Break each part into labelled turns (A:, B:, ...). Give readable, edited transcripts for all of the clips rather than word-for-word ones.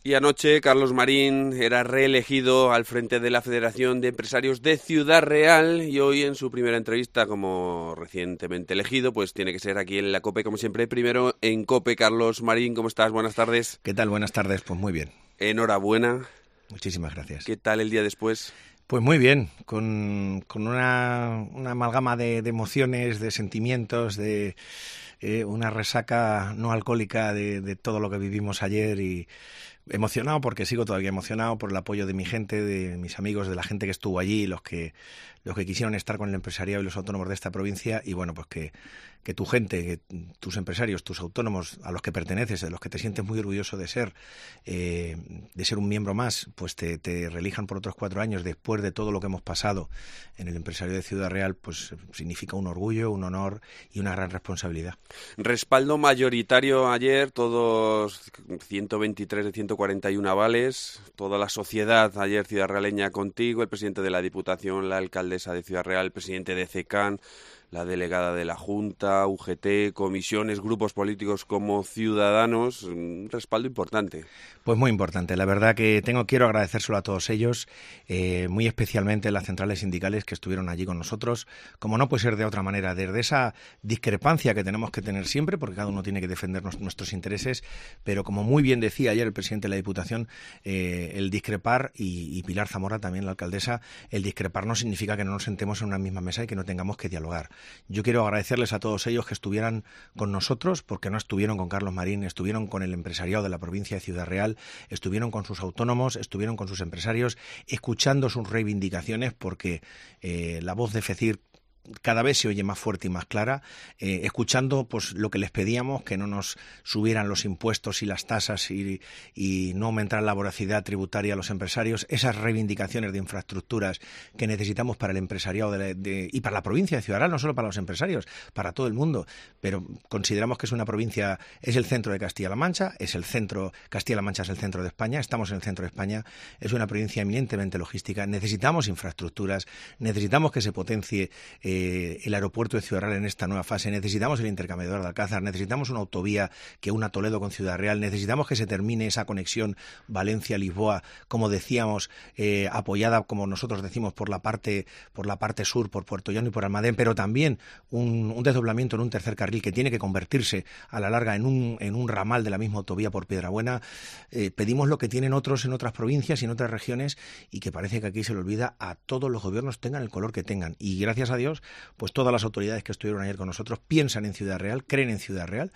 A: Y anoche Carlos Marín era reelegido al frente de la Federación de Empresarios de Ciudad Real y hoy en su primera entrevista como recientemente elegido, pues tiene que ser aquí en la COPE como siempre. Primero en COPE, Carlos Marín, ¿cómo estás? Buenas tardes.
B: ¿Qué tal? Buenas tardes, pues muy bien.
A: Enhorabuena.
B: Muchísimas gracias.
A: ¿Qué tal el día después?
B: Pues muy bien, con una amalgama de emociones, de sentimientos, de una resaca no alcohólica de todo lo que vivimos ayer y emocionado porque sigo todavía emocionado por el apoyo de mi gente, de mis amigos, de la gente que estuvo allí, los que quisieron estar con el empresariado y los autónomos de esta provincia y bueno, pues que tu gente, que tus empresarios, tus autónomos a los que perteneces, de los que te sientes muy orgulloso de ser un miembro más, pues te reelijan por otros 4 años después de todo lo que hemos pasado en el empresario de Ciudad Real, pues significa un orgullo, un honor y una gran responsabilidad.
A: Respaldo mayoritario ayer, todos 123 de 141 avales, toda la sociedad ayer ciudadrealeña contigo, el presidente de la Diputación, la alcaldesa de Ciudad Real, el presidente de CECAN, la delegada de la Junta, UGT, comisiones, grupos políticos como Ciudadanos, un respaldo importante.
B: Pues muy importante, la verdad que quiero agradecérselo a todos ellos, muy especialmente las centrales sindicales que estuvieron allí con nosotros, como no puede ser de otra manera, desde esa discrepancia que tenemos que tener siempre, porque cada uno tiene que defender nuestros intereses, pero como muy bien decía ayer el presidente de la Diputación, el discrepar, y Pilar Zamora también, la alcaldesa, el discrepar no significa que no nos sentemos en una misma mesa y que no tengamos que dialogar. Yo quiero agradecerles a todos ellos que estuvieran con nosotros, porque no estuvieron con Carlos Marín, estuvieron con el empresariado de la provincia de Ciudad Real, estuvieron con sus autónomos, estuvieron con sus empresarios, escuchando sus reivindicaciones, porque la voz de FECIR cada vez se oye más fuerte y más clara, escuchando pues lo que les pedíamos, que no nos subieran los impuestos y las tasas y no aumentar la voracidad tributaria a los empresarios, esas reivindicaciones de infraestructuras que necesitamos para el empresariado y para la provincia de Ciudad Real, no solo para los empresarios, para todo el mundo, pero consideramos que es una provincia, es el centro de Castilla-La Mancha, Castilla-La Mancha es el centro de España, estamos en el centro de España, es una provincia eminentemente logística, necesitamos infraestructuras, necesitamos que se potencie el aeropuerto de Ciudad Real en esta nueva fase, necesitamos el intercambiador de Alcázar, necesitamos una autovía que una Toledo con Ciudad Real, necesitamos que se termine esa conexión Valencia-Lisboa, como decíamos, apoyada, como nosotros decimos, por la parte sur, por Puerto Llano y por Almadén, pero también un desdoblamiento en un tercer carril que tiene que convertirse a la larga en un ramal de la misma autovía por Piedrabuena. Pedimos lo que tienen otros en otras provincias y en otras regiones y que parece que aquí se le olvida a todos los gobiernos, tengan el color que tengan, y gracias a Dios pues todas las autoridades que estuvieron ayer con nosotros piensan en Ciudad Real, creen en Ciudad Real,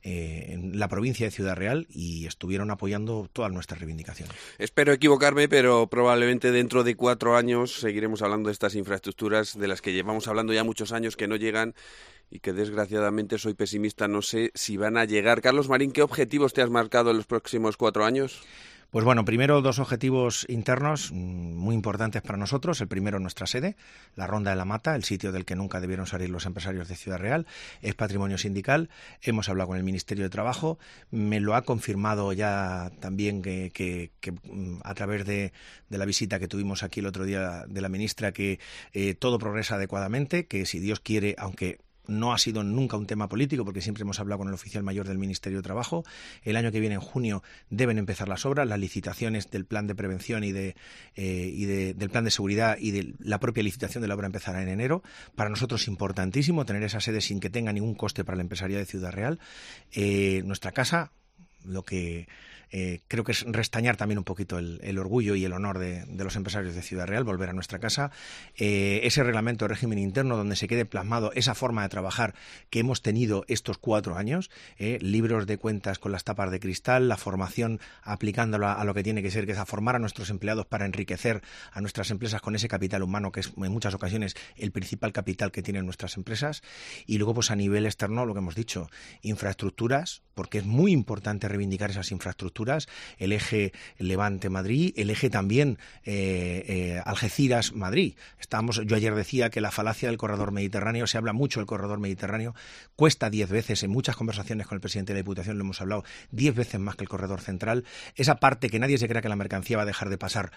B: en la provincia de Ciudad Real, y estuvieron apoyando todas nuestras reivindicaciones.
A: Espero equivocarme, pero probablemente dentro de 4 años seguiremos hablando de estas infraestructuras de las que llevamos hablando ya muchos años que no llegan y que desgraciadamente soy pesimista, no sé si van a llegar. Carlos Marín, ¿qué objetivos te has marcado en los próximos 4 años?
B: Pues bueno, primero 2 objetivos internos muy importantes para nosotros. El primero, nuestra sede, la Ronda de la Mata, el sitio del que nunca debieron salir los empresarios de Ciudad Real, es patrimonio sindical. Hemos hablado con el Ministerio de Trabajo, me lo ha confirmado ya también que a través de la visita que tuvimos aquí el otro día de la ministra, que todo progresa adecuadamente, que si Dios quiere, aunque no ha sido nunca un tema político, porque siempre hemos hablado con el oficial mayor del Ministerio de Trabajo. El año que viene, en junio, deben empezar las obras, las licitaciones del plan de prevención y del plan de seguridad y de la propia licitación de la obra empezará en enero. Para nosotros es importantísimo tener esa sede sin que tenga ningún coste para el empresariado de Ciudad Real. Nuestra casa, lo que creo que es restañar también un poquito el orgullo y el honor de los empresarios de Ciudad Real, volver a nuestra casa, ese reglamento de régimen interno donde se quede plasmado esa forma de trabajar que hemos tenido estos 4 años, libros de cuentas con las tapas de cristal, la formación aplicándola a lo que tiene que ser, que es a formar a nuestros empleados para enriquecer a nuestras empresas con ese capital humano que es en muchas ocasiones el principal capital que tienen nuestras empresas, y luego pues a nivel externo lo que hemos dicho, infraestructuras, porque es muy importante reivindicar esas infraestructuras, el eje Levante-Madrid, el eje también Algeciras-Madrid. Yo ayer decía que la falacia del corredor mediterráneo, se habla mucho del corredor mediterráneo, cuesta 10 veces, en muchas conversaciones con el presidente de la Diputación lo hemos hablado, 10 veces más que el corredor central. Esa parte que nadie se crea que la mercancía va a dejar de pasar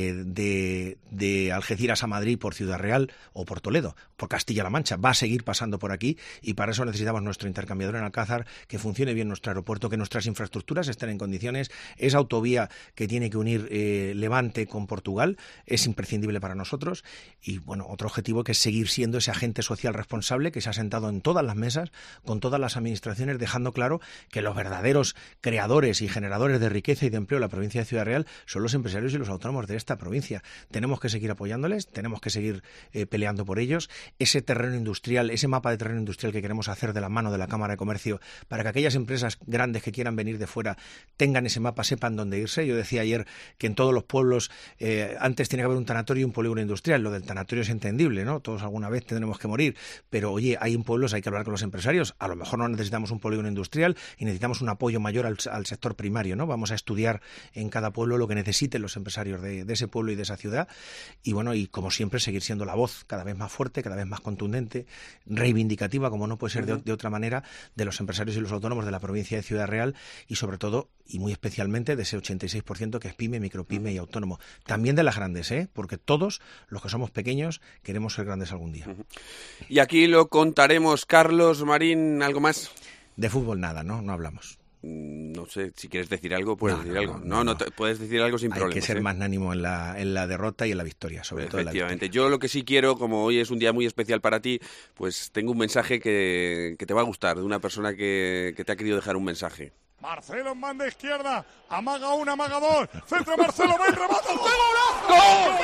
B: de Algeciras a Madrid por Ciudad Real o por Toledo, por Castilla-La Mancha, va a seguir pasando por aquí, y para eso necesitamos nuestro intercambiador en Alcázar, que funcione bien nuestro aeropuerto, que nuestras infraestructuras estén en condiciones inversiones. Esa autovía que tiene que unir Levante con Portugal es imprescindible para nosotros. Y bueno, otro objetivo que es seguir siendo ese agente social responsable que se ha sentado en todas las mesas, con todas las administraciones, dejando claro que los verdaderos creadores y generadores de riqueza y de empleo en la provincia de Ciudad Real son los empresarios y los autónomos de esta provincia. Tenemos que seguir apoyándoles, tenemos que seguir peleando por ellos. Ese terreno industrial, ese mapa de terreno industrial que queremos hacer de la mano de la Cámara de Comercio, para que aquellas empresas grandes que quieran venir de fuera tengan ese mapa, sepan dónde irse. Yo decía ayer que en todos los pueblos antes tiene que haber un tanatorio y un polígono industrial. Lo del tanatorio es entendible, ¿no? Todos alguna vez tendremos que morir, pero oye, hay en pueblos, hay que hablar con los empresarios. A lo mejor no necesitamos un polígono industrial y necesitamos un apoyo mayor al sector primario, ¿no? Vamos a estudiar en cada pueblo lo que necesiten los empresarios de ese pueblo y de esa ciudad. Y bueno, y como siempre, seguir siendo la voz cada vez más fuerte, cada vez más contundente, reivindicativa, como no puede ser de otra manera, de los empresarios y los autónomos de la provincia de Ciudad Real y sobre todo, y muy especialmente, de ese 86% que es pyme, micropyme y autónomo. También de las grandes, porque todos los que somos pequeños queremos ser grandes algún día.
A: Y aquí lo contaremos. Carlos Marín, ¿algo más?
B: De fútbol nada, ¿no? No hablamos.
A: No sé, si quieres decir algo, puedes decir algo. No, puedes decir algo sin problemas.
B: Hay que ser magnánimo en la derrota y en la victoria, sobre todo en la victoria.
A: Yo lo que sí quiero, como hoy es un día muy especial para ti, pues tengo un mensaje que te va a gustar, de una persona que te ha querido dejar un mensaje.
C: Marcelo en banda izquierda, amaga uno, amaga dos, centro Marcelo, ven, remata, ¡gol!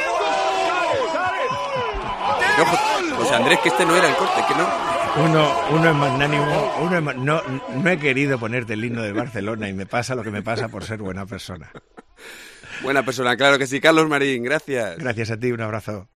A: No, José Andrés, que este no era el corte, que no.
B: Uno es magnánimo, no he querido ponerte el himno del Barcelona y me pasa lo que me pasa por ser buena persona.
A: Buena persona, claro que sí. Carlos Marín, gracias.
B: Gracias a ti, un abrazo.